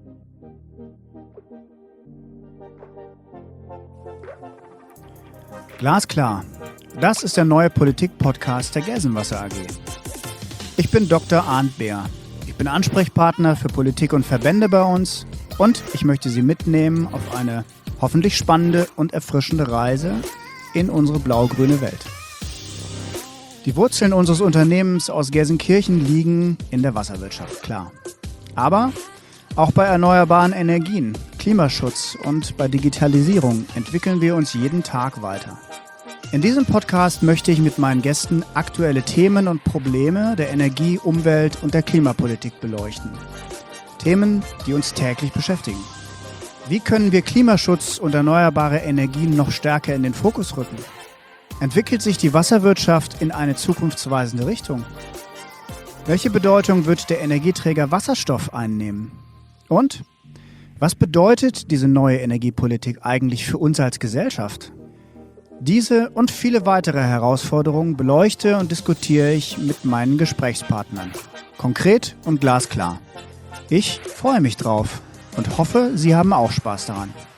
Glasklar. Das ist der neue Politik-Podcast der Gelsenwasser AG. Ich bin Dr. Arndt Beer. Ich bin Ansprechpartner für Politik und Verbände bei uns und ich möchte Sie mitnehmen auf eine hoffentlich spannende und erfrischende Reise in unsere blau-grüne Welt. Die Wurzeln unseres Unternehmens aus Gelsenkirchen liegen in der Wasserwirtschaft, klar. Aber auch bei erneuerbaren Energien, Klimaschutz und bei Digitalisierung entwickeln wir uns jeden Tag weiter. In diesem Podcast möchte ich mit meinen Gästen aktuelle Themen und Probleme der Energie-, Umwelt- und der Klimapolitik beleuchten. Themen, die uns täglich beschäftigen. Wie können wir Klimaschutz und erneuerbare Energien noch stärker in den Fokus rücken? Entwickelt sich die Wasserwirtschaft in eine zukunftsweisende Richtung? Welche Bedeutung wird der Energieträger Wasserstoff einnehmen? Und was bedeutet diese neue Energiepolitik eigentlich für uns als Gesellschaft? Diese und viele weitere Herausforderungen beleuchte und diskutiere ich mit meinen Gesprächspartnern. Konkret und glasklar. Ich freue mich drauf und hoffe, Sie haben auch Spaß daran.